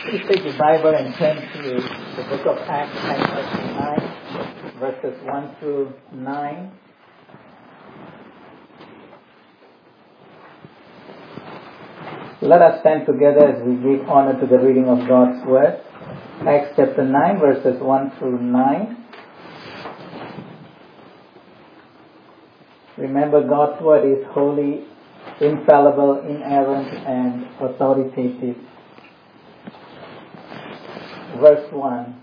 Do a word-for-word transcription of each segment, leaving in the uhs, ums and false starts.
Please take your Bible and turn to the book of Acts, chapter nine, verses one through nine. Let us stand together as we give honor to the reading of God's Word. Acts chapter nine, verses one through nine. Remember, God's Word is holy, infallible, inerrant, and authoritative. Verse one.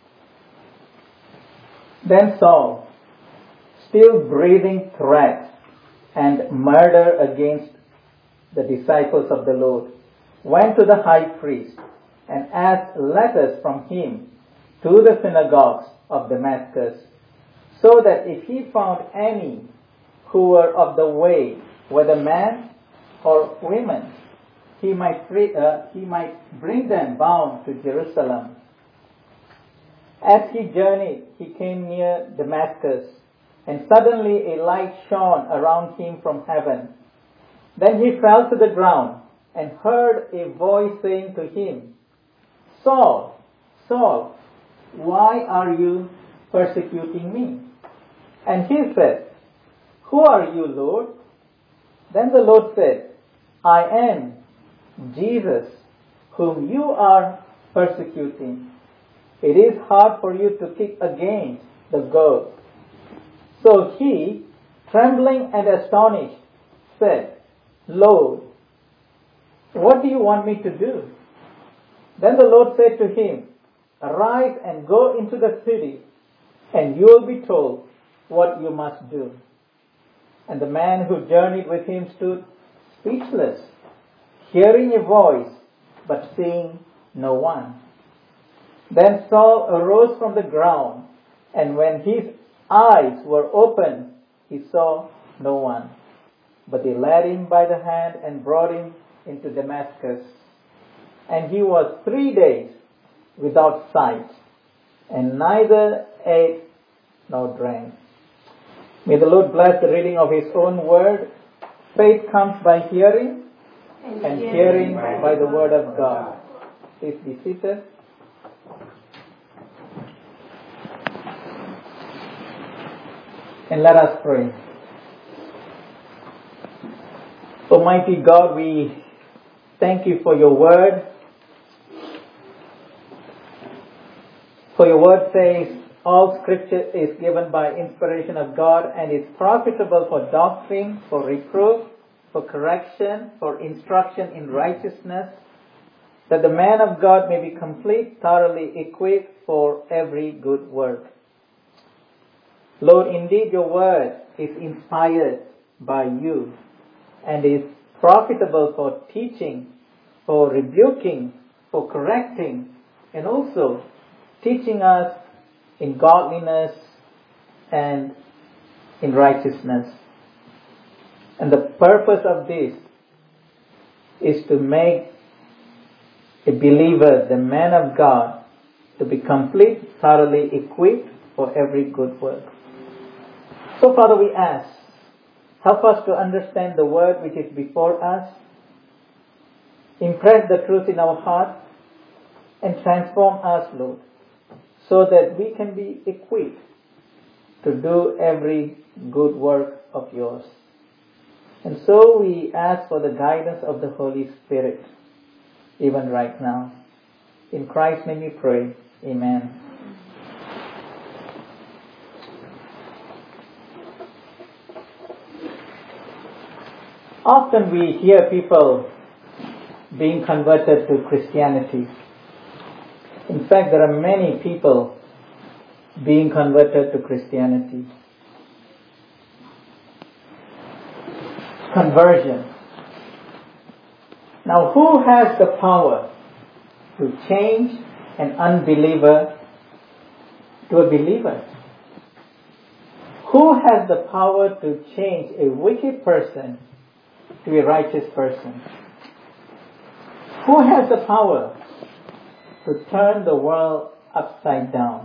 Then Saul, still breathing threats and murder against the disciples of the Lord, went to the high priest and asked letters from him to the synagogues of Damascus, so that if he found any who were of the way, whether men or women, he might free, uh, he might bring them bound to Jerusalem. As he journeyed, he came near Damascus, and suddenly a light shone around him from heaven. Then he fell to the ground and heard a voice saying to him, "Saul, Saul, why are you persecuting me?" And he said, "Who are you, Lord?" Then the Lord said, "I am Jesus, whom you are persecuting. It is hard for you to kick against the goad." So he, trembling and astonished, said, "Lord, what do you want me to do?" Then the Lord said to him, "Arise and go into the city, and you will be told what you must do." And the man who journeyed with him stood speechless, hearing a voice, but seeing no one. Then Saul arose from the ground, and when his eyes were opened, he saw no one. But they led him by the hand and brought him into Damascus. And he was three days without sight, and neither ate nor drank. May the Lord bless the reading of His own word. Faith comes by hearing, and hearing by the word of God. Please be seated. And let us pray. Almighty God, we thank you for your word. For your word says, all scripture is given by inspiration of God and is profitable for doctrine, for reproof, for correction, for instruction in righteousness, that the man of God may be complete, thoroughly equipped for every good work. Lord, indeed your word is inspired by you and is profitable for teaching, for rebuking, for correcting, and also teaching us in godliness and in righteousness. And the purpose of this is to make a believer, the man of God, to be complete, thoroughly equipped for every good work. So, Father, we ask, help us to understand the word which is before us, impress the truth in our heart, and transform us, Lord, so that we can be equipped to do every good work of yours. And so we ask for the guidance of the Holy Spirit, even right now. In Christ's name we pray. Amen. Often we hear people being converted to Christianity. In fact, there are many people being converted to Christianity. Conversion. Now, who has the power to change an unbeliever to a believer? Who has the power to change a wicked person to a righteous person? Who has the power to turn the world upside down?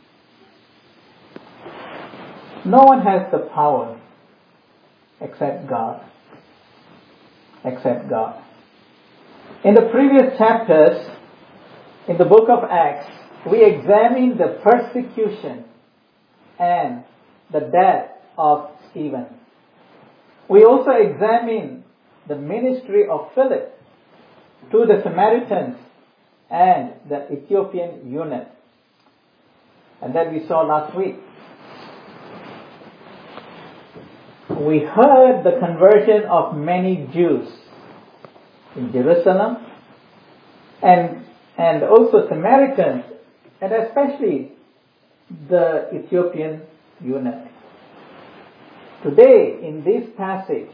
No one has the power except God. Except God. In the previous chapters, In the book of Acts, we examine the persecution and the death of Stephen. We also examine the ministry of Philip to the Samaritans and the Ethiopian eunuch. And that we saw last week. We heard the conversion of many Jews in Jerusalem and, and also Samaritans, and especially the Ethiopian eunuch. Today, in this passage,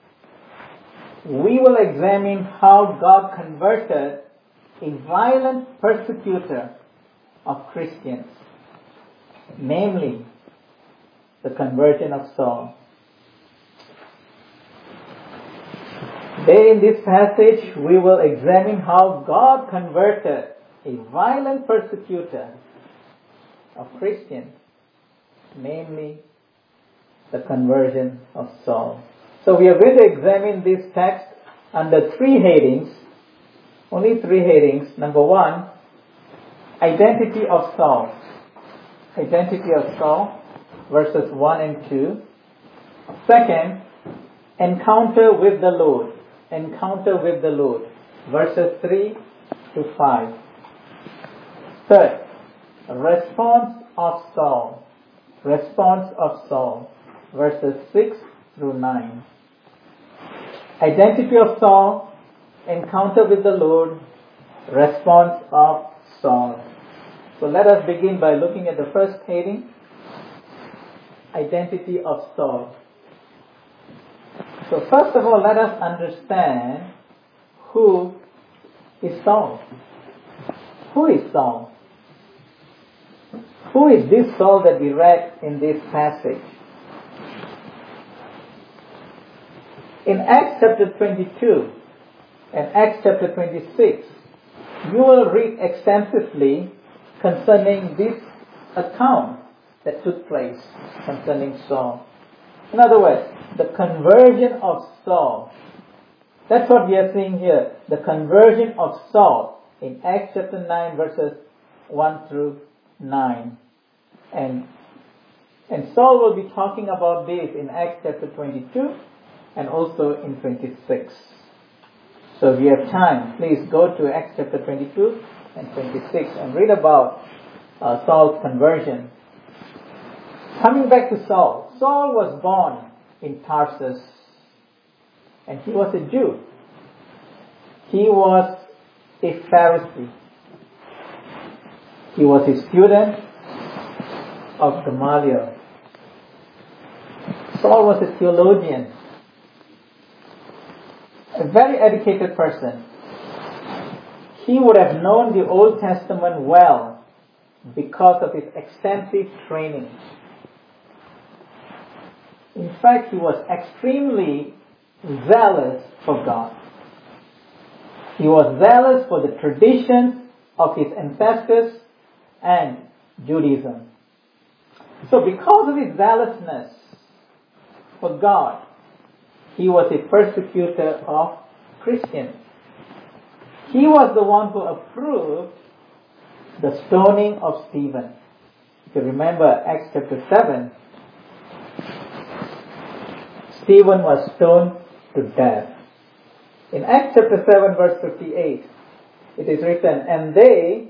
we will examine how God converted a violent persecutor of Christians, namely the conversion of Saul. Today in this passage, we will examine how God converted a violent persecutor of Christians, namely the conversion of Saul. So we are going to examine this text under three headings, only three headings. Number one, identity of Saul. Identity of Saul, verses one and two. Second, encounter with the Lord. Encounter with the Lord, verses three to five. Third, response of Saul. Response of Saul, verses six through nine. Identity of Saul, encounter with the Lord, response of Saul. So let us begin by looking at the first heading, identity of Saul. So first of all, let us understand who is Saul. Who is Saul? Who is this Saul that we read in this passage? In Acts chapter twenty-two and Acts chapter twenty-six, you will read extensively concerning this account that took place concerning Saul. In other words, the conversion of Saul. That's what we are seeing here. The conversion of Saul in Acts chapter nine verses one through nine. And, and Saul will be talking about this in Acts chapter twenty-two and also in twenty-six. So if you have time, please go to Acts chapter twenty-two and twenty-six and read about uh, Saul's conversion. Coming back to Saul, Saul was born in Tarsus, and he was a Jew. He was a Pharisee. He was a student of Gamaliel. Saul was a theologian, a very educated person. He would have known the Old Testament well because of his extensive training. In fact, he was extremely zealous for God. He was zealous for the traditions of his ancestors and Judaism. So because of his zealousness for God, he was a persecutor of Christians. He was the one who approved the stoning of Stephen. If you remember Acts chapter seven, Stephen was stoned to death. In Acts chapter seven verse fifty-eight, it is written, and they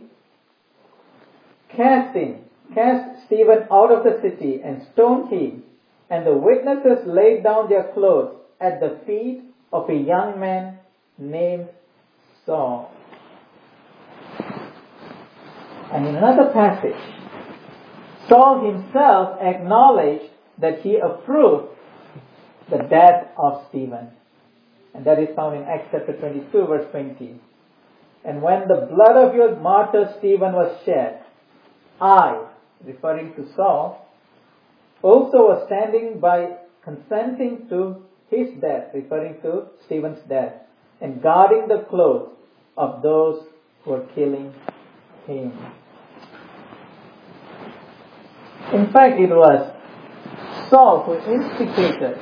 cast him, cast Stephen out of the city and stoned him, and the witnesses laid down their clothes at the feet of a young man named Saul. And in another passage, Saul himself acknowledged that he approved the death of Stephen. And that is found in Acts chapter twenty-two verse twenty. And when the blood of your martyr Stephen was shed, I, referring to Saul, also was standing by consenting to his death, referring to Stephen's death, and guarding the clothes of those who were killing him. In fact, it was Saul who instigated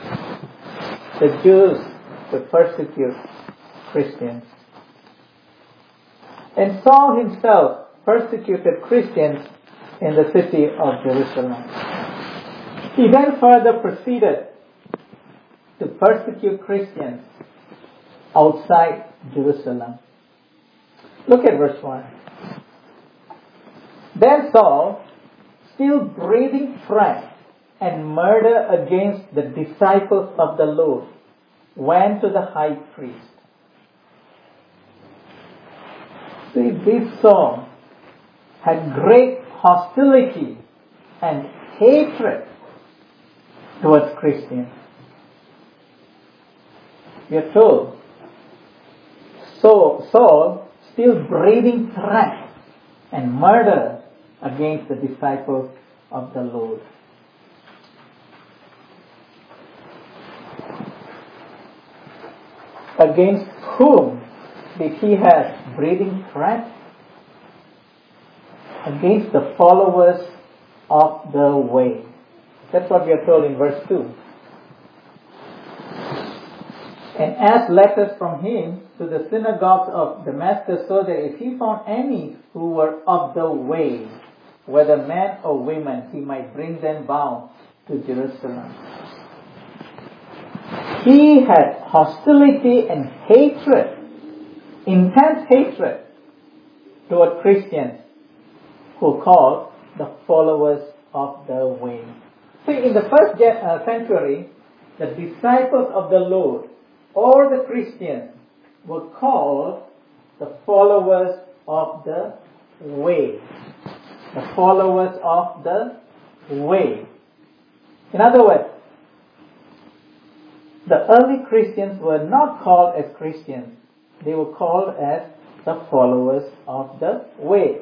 the Jews to persecute Christians. And Saul himself persecuted Christians in the city of Jerusalem. He then further proceeded to persecute Christians outside Jerusalem. Look at verse one. Then Saul, still breathing threats and murder against the disciples of the Lord, went to the high priest. See, this Saul had great hostility and hatred towards Christians. We are told, so Saul still breathing threats and murder against the disciples of the Lord. Against whom did he have breathing threats? Against the followers of the way. That's what we are told in verse two. And asked letters from him to the synagogues of Damascus, so that if he found any who were of the way, whether men or women, he might bring them bound to Jerusalem. He had hostility and hatred, intense hatred toward Christians who are called the followers of the way. See, in the first century, the disciples of the Lord, or the Christians, were called the followers of the way. The followers of the way. In other words, the early Christians were not called as Christians. They were called as the followers of the way.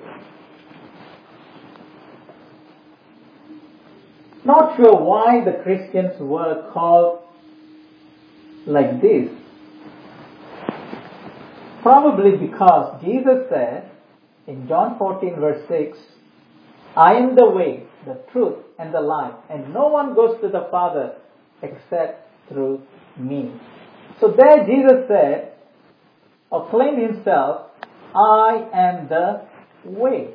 Not sure why the Christians were called like this. Probably because Jesus said in John fourteen verse six, I am the way, the truth, and the life, and no one goes to the Father except through me. So there Jesus said, or claimed himself, I am the way.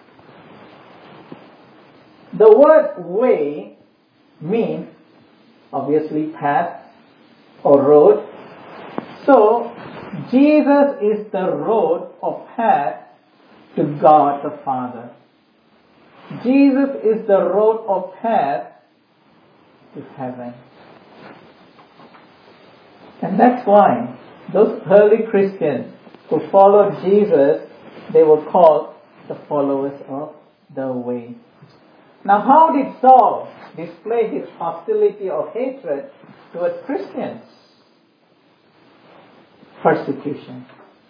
The word way means obviously path or road. So Jesus is the road or path to God the Father. Jesus is the road or path to heaven. And that's why those early Christians who followed Jesus, they were called the followers of the way. Now, how did Saul display his hostility or hatred towards Christians? Persecution.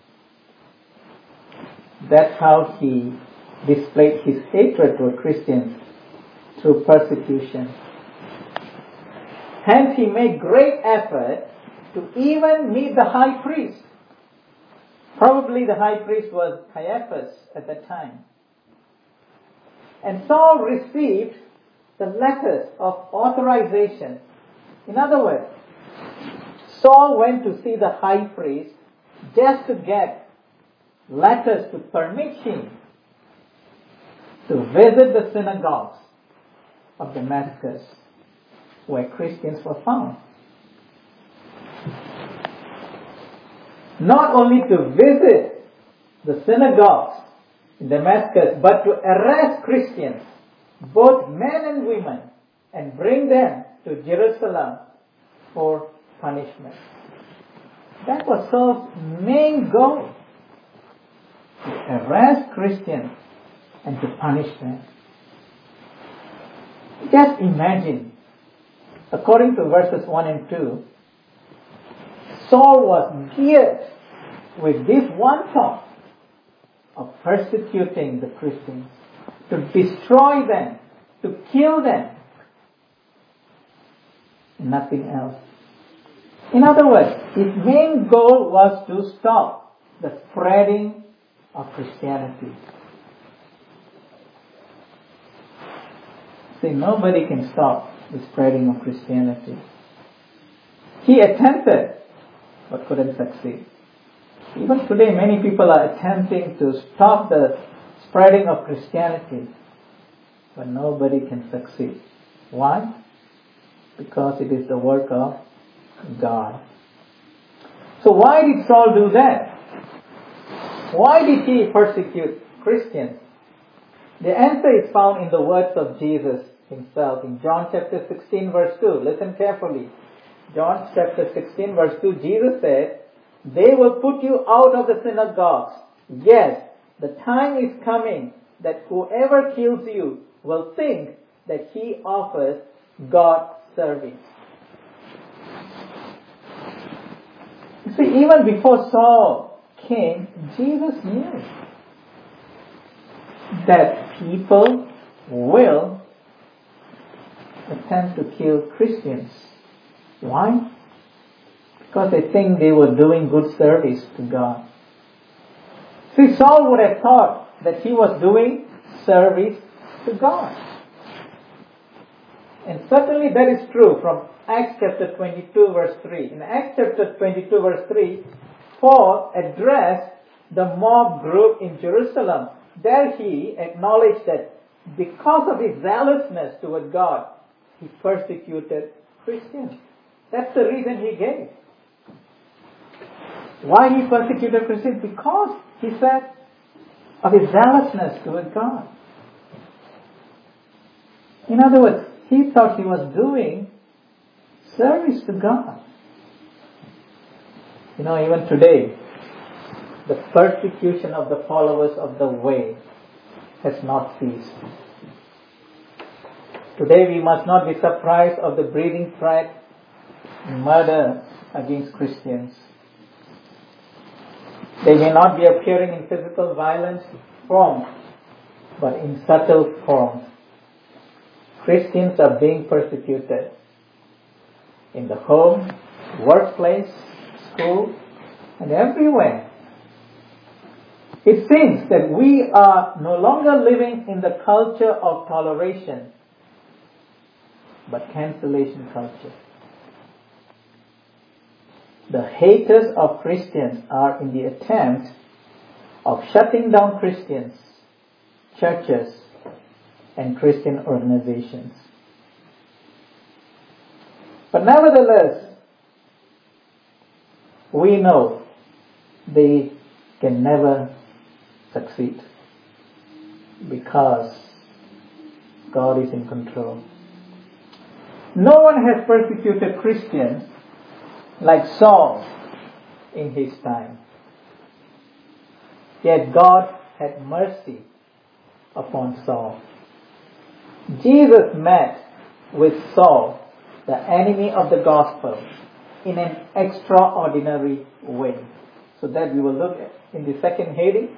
That's how he displayed his hatred toward Christians, through persecution. Hence, he made great effort to even meet the high priest. Probably the high priest was Caiaphas at that time. And Saul received the letters of authorization. In other words, Saul went to see the high priest just to get letters to permit him to visit the synagogues of Damascus where Christians were found. Not only to visit the synagogues in Damascus, but to arrest Christians, both men and women, and bring them to Jerusalem for punishment. That was Saul's main goal, to arrest Christians and to punish them. Just imagine, according to verses one and two, Saul was geared with this one thought of persecuting the Christians, to destroy them, to kill them. Nothing else. In other words, his main goal was to stop the spreading of Christianity. See, nobody can stop the spreading of Christianity. He attempted, but couldn't succeed. Even today, many people are attempting to stop the spreading of Christianity, but nobody can succeed. Why? Because it is the work of God. So why did Saul do that? Why did he persecute Christians? The answer is found in the words of Jesus himself in John chapter sixteen verse two. Listen carefully. John chapter sixteen verse two, Jesus said, "They will put you out of the synagogues. Yes, the time is coming that whoever kills you will think that he offers God service." You see, even before Saul came, Jesus knew that people will attempt to kill Christians. Why? Because they think they were doing good service to God. See, Saul would have thought that he was doing service to God. And certainly that is true from Acts chapter twenty-two verse three. In Acts chapter twenty-two verse three, Paul addressed the mob group in Jerusalem. There he acknowledged that because of his zealousness toward God, he persecuted Christians. That's the reason he gave. Why he persecuted Christians? Because, he said, of his zealousness toward God. In other words, he thought he was doing service to God. You know, even today, the persecution of the followers of the way has not ceased. Today we must not be surprised of the breeding threat and murder against Christians. They may not be appearing in physical violence forms, but in subtle forms. Christians are being persecuted in the home, workplace, school, and everywhere. It seems that we are no longer living in the culture of toleration, but cancellation culture. The haters of Christians are in the attempt of shutting down Christians, churches, and Christian organizations. But nevertheless, we know they can never succeed because God is in control. No one has persecuted Christians like Saul in his time. Yet God had mercy upon Saul. Jesus met with Saul, the enemy of the gospel, in an extraordinary way. So that we will look at in the second heading.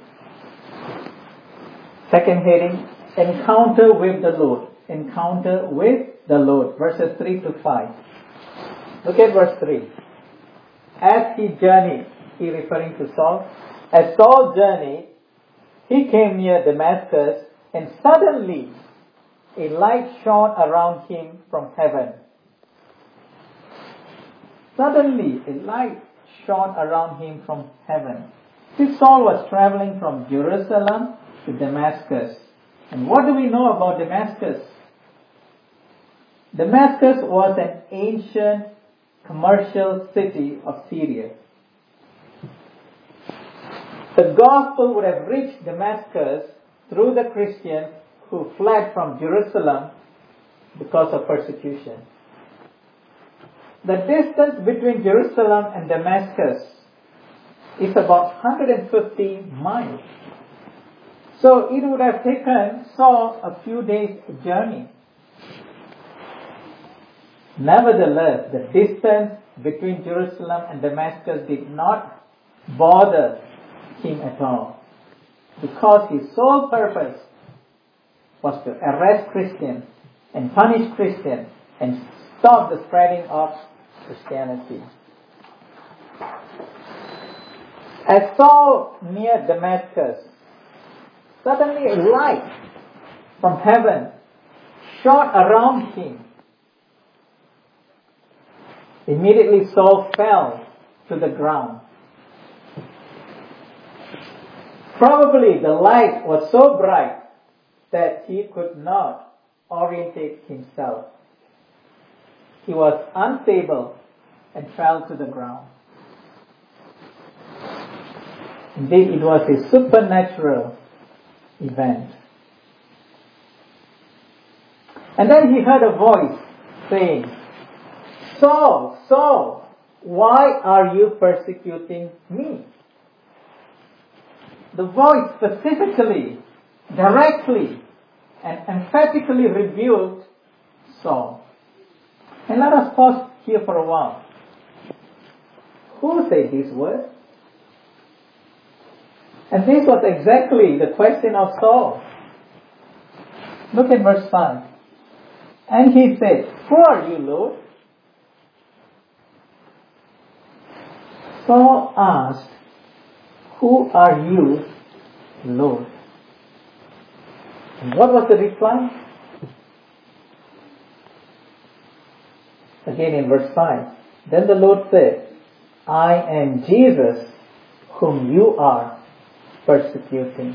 Second heading, encounter with the Lord. Encounter with the Lord. Verses three to five. Look at verse three. As he journeyed, he referring to Saul, as Saul journeyed, he came near Damascus, and suddenly a light shone around him from heaven. Suddenly a light shone around him from heaven. See, Saul was traveling from Jerusalem to Damascus. And what do we know about Damascus? Damascus was an ancient commercial city of Syria. The gospel would have reached Damascus through the Christians who fled from Jerusalem because of persecution. The distance between Jerusalem and Damascus is about one hundred fifty miles. So it would have taken Saul a few days' journey. Nevertheless, the distance between Jerusalem and Damascus did not bother him at all, because his sole purpose was to arrest Christians and punish Christians and stop the spreading of Christianity. As Saul neared Damascus, suddenly a light from heaven shone around him. Immediately Saul fell to the ground. Probably the light was so bright that he could not orientate himself. He was unstable and fell to the ground. Indeed, it was a supernatural event. And then he heard a voice saying, "Saul, Saul, why are you persecuting me?" The voice specifically, directly, and emphatically rebuked Saul. And let us pause here for a while. Who said these words? And this was exactly the question of Saul. Look at verse five. And he said, "Who are you, Lord?" Saul asked, "Who are you, Lord?" And what was the reply? Again in verse five. Then the Lord said, "I am Jesus whom you are persecuting."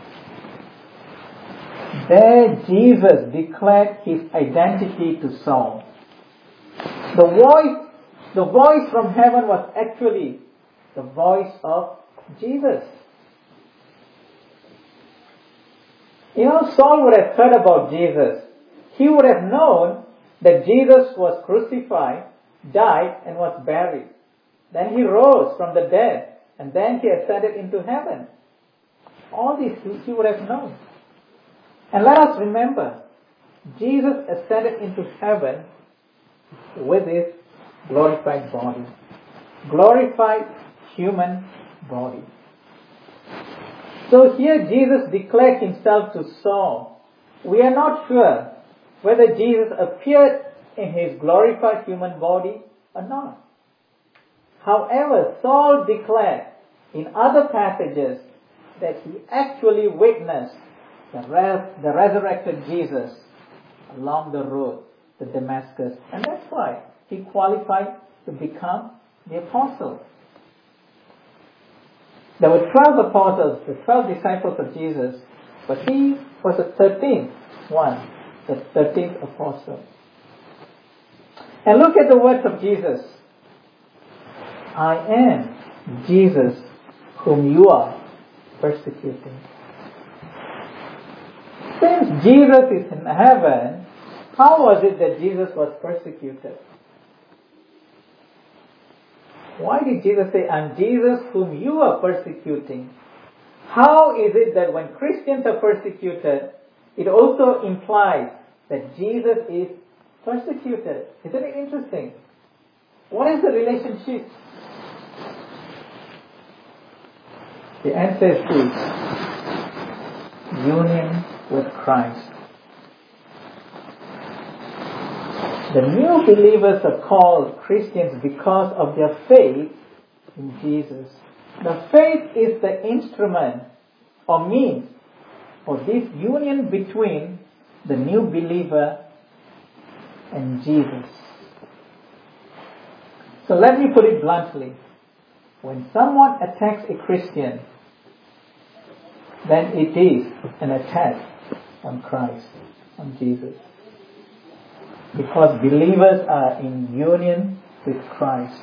There Jesus declared his identity to Saul. The voice, the voice from heaven was actually the voice of Jesus. You know, Saul would have heard about Jesus. He would have known that Jesus was crucified, died, and was buried. Then he rose from the dead, and then he ascended into heaven. All this he would have known. And let us remember, Jesus ascended into heaven with his glorified body. Glorified human body. So here Jesus declared himself to Saul. We are not sure whether Jesus appeared in his glorified human body or not. However, Saul declared in other passages that he actually witnessed the, res- the resurrected Jesus along the road to Damascus. And that's why he qualified to become the apostle. There were twelve apostles, the twelve disciples of Jesus, but he was the thirteenth one, the thirteenth apostle. And look at the words of Jesus. "I am Jesus whom you are persecuting." Since Jesus is in heaven, how was it that Jesus was persecuted? Why did Jesus say, "I'm Jesus whom you are persecuting"? How is it that when Christians are persecuted, it also implies that Jesus is persecuted? Isn't it interesting? What is the relationship? The answer is this: union with Christ. The new believers are called Christians because of their faith in Jesus. The faith is the instrument or means for this union between the new believer and Jesus. So let me put it bluntly. When someone attacks a Christian, then it is an attack on Christ, on Jesus. Because believers are in union with Christ.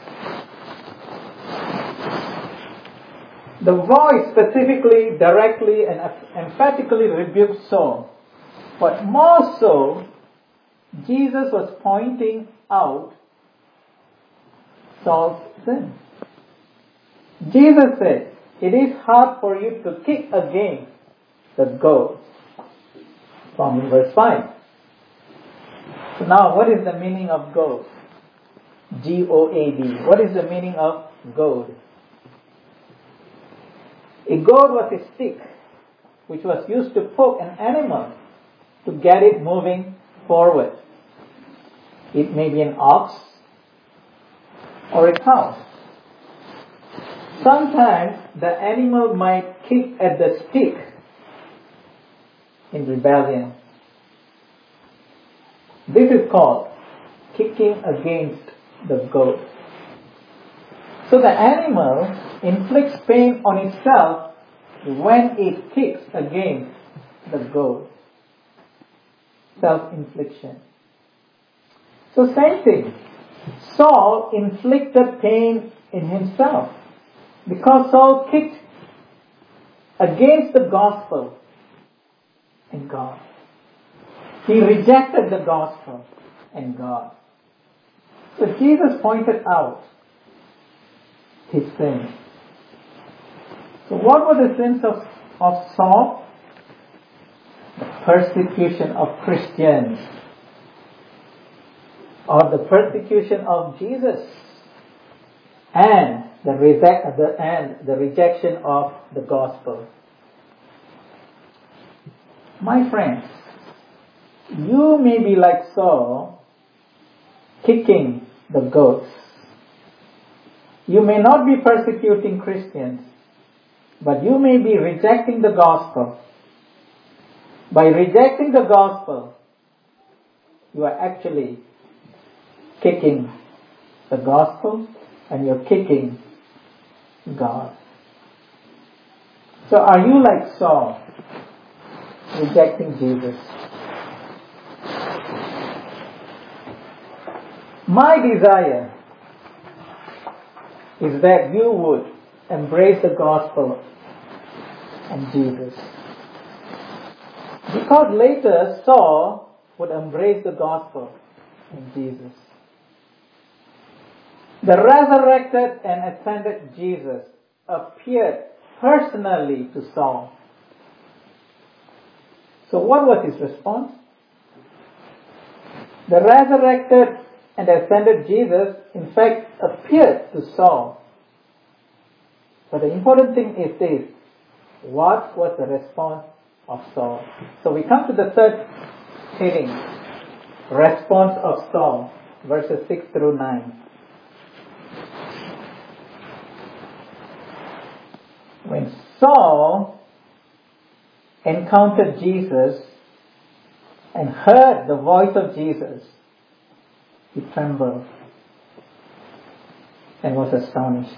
The voice specifically, directly, and emphatically rebuked Saul. But more so, Jesus was pointing out Saul's sin. Jesus said, "It is hard for you to kick against the goads." From verse five. So now, what is the meaning of goad? G O A D. What is the meaning of goad? A goad was a stick which was used to poke an animal to get it moving forward. It may be an ox or a cow. Sometimes the animal might kick at the stick in rebellion. This is called kicking against the goad. So the animal inflicts pain on itself when it kicks against the goal. Self-infliction. So same thing. Saul inflicted pain in himself because Saul kicked against the gospel and God. He rejected the gospel and God. So Jesus pointed out his sins. So what were the sins of, of Saul? The persecution of Christians, or the persecution of Jesus, and the, reject, the, and the rejection of the gospel. My friends, you may be like Saul, kicking the goats. You may not be persecuting Christians, but you may be rejecting the gospel. By rejecting the gospel, you are actually kicking the gospel and you're kicking God. So are you like Saul, rejecting Jesus? My desire is that you would embrace the gospel and Jesus. Because later Saul would embrace the gospel and Jesus. The resurrected and ascended Jesus appeared personally to Saul. So what was his response? The resurrected and ascended Jesus, in fact, appeared to Saul. But the important thing is this: what was the response of Saul? So we come to the third heading, response of Saul, verses six through nine. When Saul encountered Jesus and heard the voice of Jesus, he trembled and was astonished.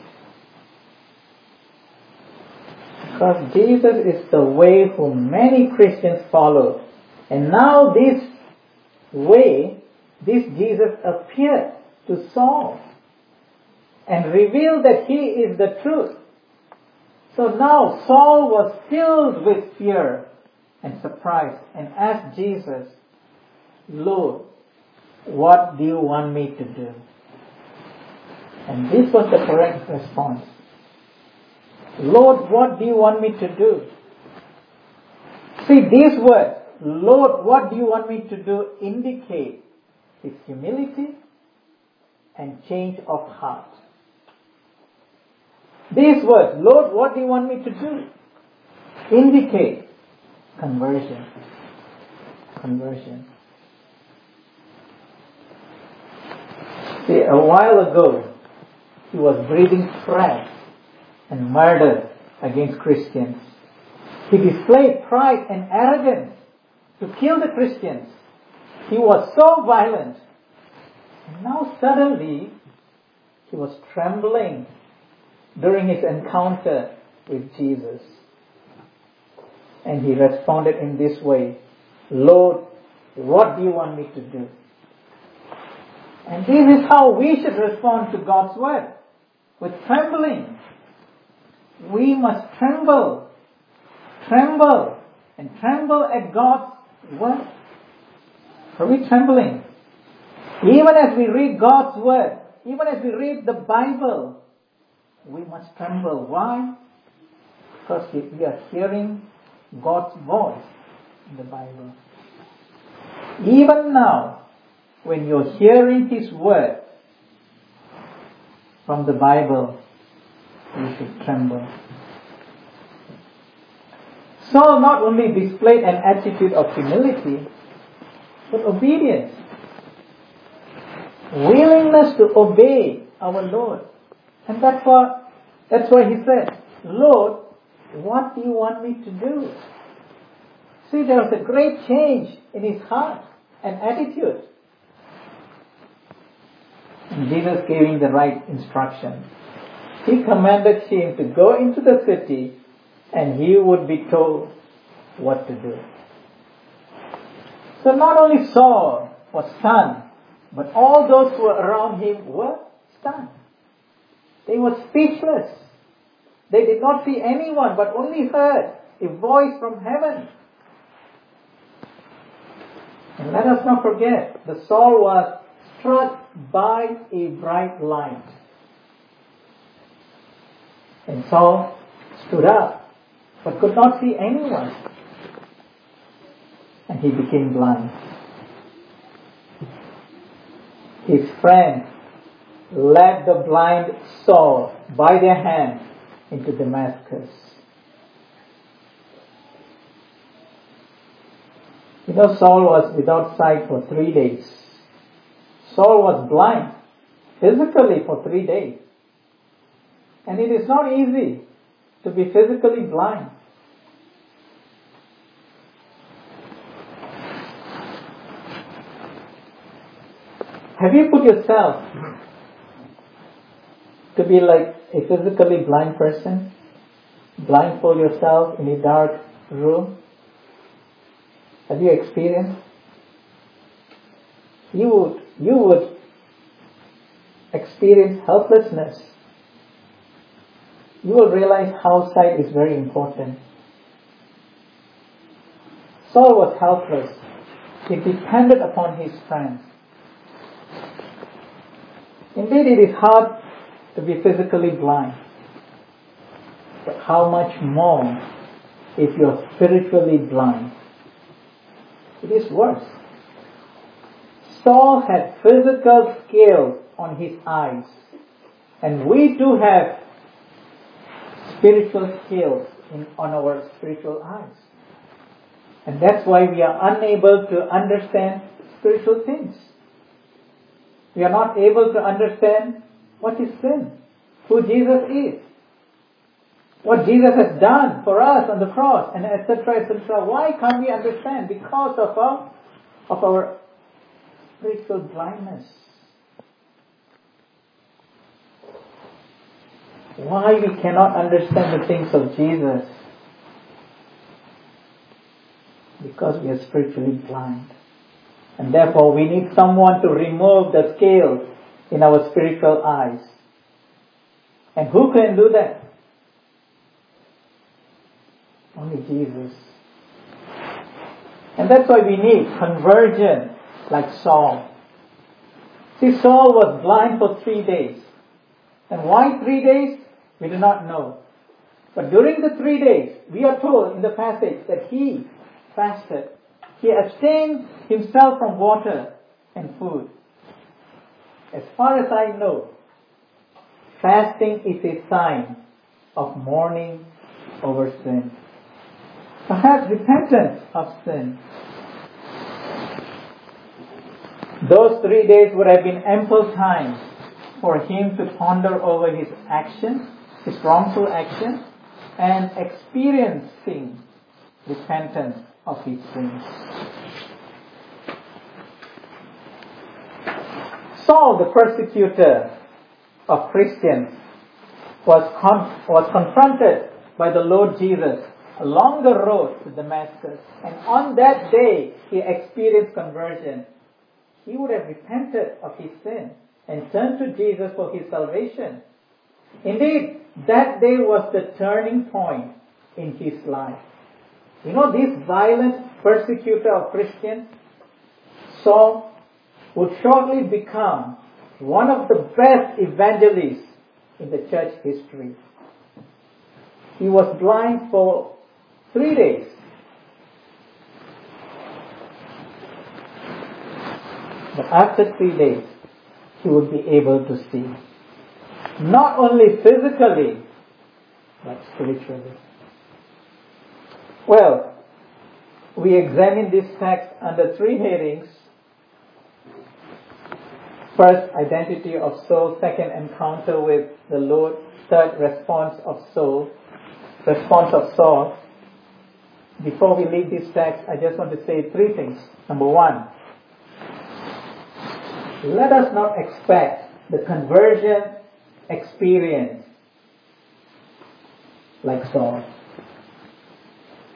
Because Jesus is the way whom many Christians follow. And now this way, this Jesus appeared to Saul and revealed that he is the truth. So now Saul was filled with fear and surprise and asked Jesus, Lord, what do you want me to do? And this was the correct response. Lord, what do you want me to do? See, these words, Lord, what do you want me to do, indicate his humility and change of heart. These words, Lord, what do you want me to do, indicate conversion. Conversion. See, a while ago, he was breathing threats and murder against Christians. He displayed pride and arrogance to kill the Christians. He was so violent. And now suddenly, he was trembling during his encounter with Jesus. And he responded in this way, Lord, what do you want me to do? And this is how we should respond to God's word, with trembling. We must tremble, tremble, and tremble at God's word. Are we trembling? Even as we read God's word, even as we read the Bible, we must tremble. Why? Because we are hearing God's voice in the Bible. Even now, when you're hearing His word from the Bible, you should tremble. Saul not only displayed an attitude of humility, but obedience. Willingness to obey our Lord. And that's why, that's why he said, Lord, what do you want me to do? See, there was a great change in his heart and attitude. And Jesus gave him the right instruction. He commanded him to go into the city and he would be told what to do. So not only Saul was stunned, but all those who were around him were stunned. They were speechless. They did not see anyone, but only heard a voice from heaven. And let us not forget, the Saul was struck by a bright light. And Saul stood up, but could not see anyone. And he became blind. His friend led the blind Saul by their hand into Damascus. You know, Saul was without sight for three days. Saul was blind physically for three days. And it is not easy to be physically blind. Have you put yourself to be like a physically blind person? Blindfold yourself in a dark room? Have you experienced? You would, you would experience helplessness. You will realize how sight is very important. Saul was helpless. He depended upon his friends. Indeed, it is hard to be physically blind. But how much more if you are spiritually blind? It is worse. Saul had physical scales on his eyes. And we too have spiritual scales in, on our spiritual eyes. And that's why we are unable to understand spiritual things. We are not able to understand what is sin, who Jesus is, what Jesus has done for us on the cross, and et cetera, et cetera. Why can't we understand? Because of our, of our spiritual blindness. Why we cannot understand the things of Jesus? Because we are spiritually blind. And therefore we need someone to remove the scales in our spiritual eyes. And who can do that? Only Jesus. And that's why we need conversion like Saul. See, Saul was blind for three days. And why three days? We do not know. But during the three days, we are told in the passage that he fasted. He abstained himself from water and food. As far as I know, fasting is a sign of mourning over sin. Perhaps repentance of sin. Those three days would have been ample time for him to ponder over his actions, his wrongful actions, and experiencing repentance of his sins. Saul, the persecutor of Christians, was, con- was confronted by the Lord Jesus along the road to Damascus. And on that day, he experienced conversion. He would have repented of his sin and turned to Jesus for his salvation. Indeed, that day was the turning point in his life. You know, this violent persecutor of Christians, Saul, would shortly become one of the best evangelists in the church history. He was blind for three days. But after three days, he would be able to see. Not only physically, but spiritually. Well, we examine this text under three headings. First, identity of Saul. Second, encounter with the Lord. Third, response of Saul. Response of Saul. Before we leave this text, I just want to say three things. Number one, let us not expect the conversion experience like Saul.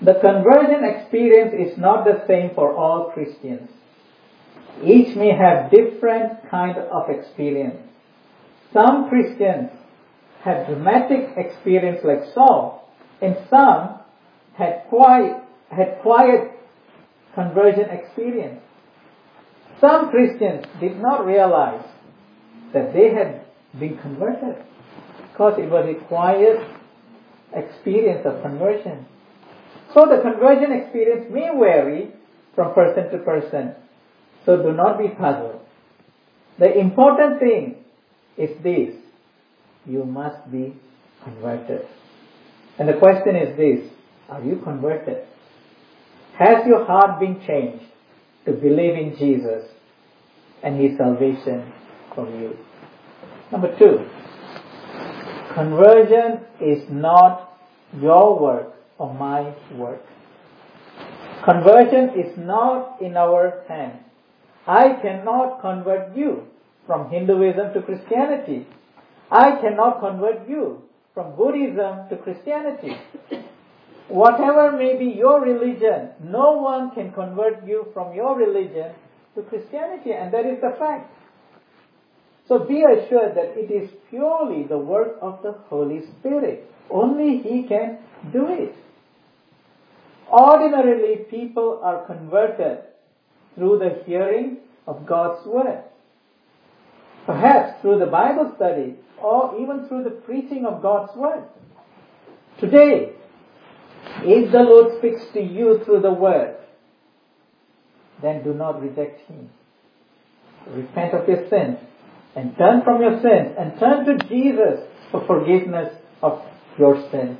The conversion experience is not the same for all Christians. Each may have different kind of experience. Some Christians had dramatic experience like Saul, and some had quiet, had quiet conversion experience. Some Christians did not realize that they had been converted because it was a quiet experience of conversion. So the conversion experience may vary from person to person. So do not be puzzled. The important thing is this: you must be converted. And the question is this: are you converted? Has your heart been changed to believe in Jesus and His salvation for you? Number two, conversion is not your work or my work. Conversion is not in our hands. I cannot convert you from Hinduism to Christianity. I cannot convert you from Buddhism to Christianity. Whatever may be your religion, no one can convert you from your religion to Christianity, and that is the fact. So be assured that it is purely the work of the Holy Spirit. Only He can do it. Ordinarily, people are converted through the hearing of God's Word. Perhaps through the Bible study or even through the preaching of God's Word. Today, if the Lord speaks to you through the Word, then do not reject Him. Repent of your sins and turn from your sins and turn to Jesus for forgiveness of your sins.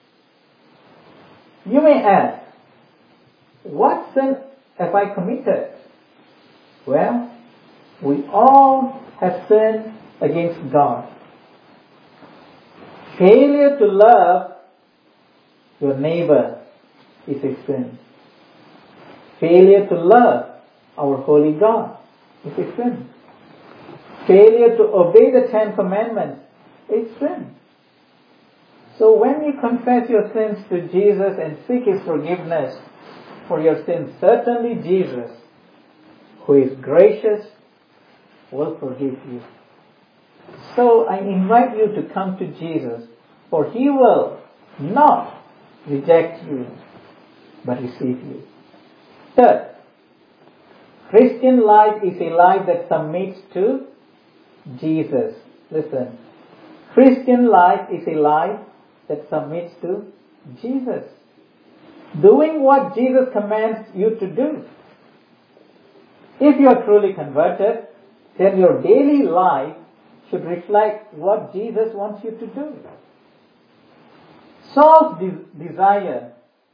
You may ask, what sin have I committed? Well, we all have sinned against God. Failure to love your neighbor is a sin. Failure to love our holy God is a sin. Failure to obey the Ten Commandments is sin. So when you confess your sins to Jesus and seek His forgiveness for your sins, certainly Jesus, who is gracious, will forgive you. So I invite you to come to Jesus, for He will not reject you, but receive you. Third, Christian life is a life that submits to Jesus. Listen, Christian life is a life that submits to Jesus. Doing what Jesus commands you to do. If you are truly converted, then your daily life should reflect what Jesus wants you to do. Saul's de- desire,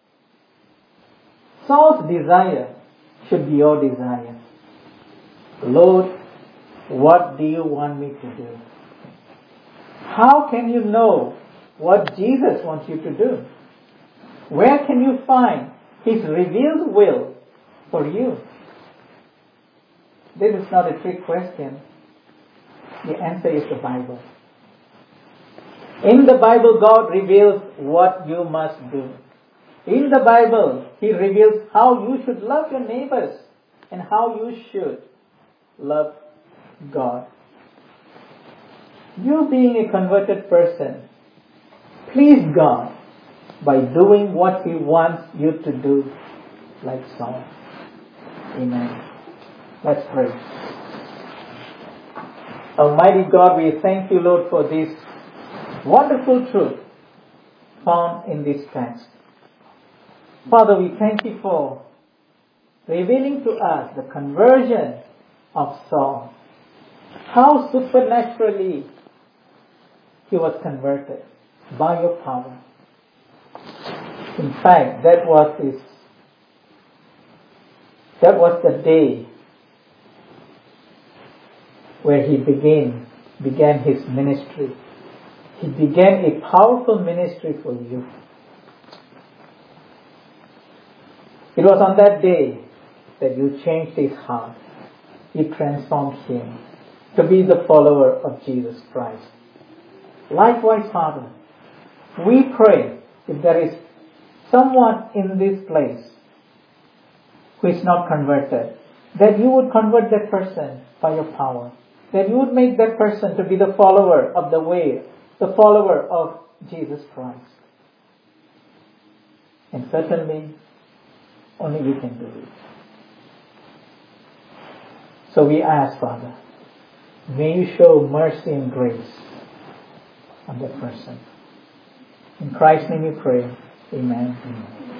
Saul's desire should be your desire. Lord, what do you want me to do? How can you know what Jesus wants you to do? Where can you find His revealed will for you? This is not a trick question. The answer is the Bible. In the Bible, God reveals what you must do. In the Bible, He reveals how you should love your neighbors and how you should love God. You being a converted person, please God by doing what He wants you to do, like Saul. Amen. Let's pray. Almighty God, we thank you, Lord, for this wonderful truth found in this text. Father, we thank you for revealing to us the conversion of Saul. How supernaturally he was converted by your power. In fact, that was his, that was the day where he began, began his ministry. He began a powerful ministry for you. It was on that day that you changed his heart. You transformed him to be the follower of Jesus Christ. Likewise, Father, we pray if there is someone in this place who is not converted, that you would convert that person by your power. That you would make that person to be the follower of the way, the follower of Jesus Christ. And certainly, only we can do it. So we ask, Father, may you show mercy and grace on that person. In Christ's name we pray. Amen. Amen.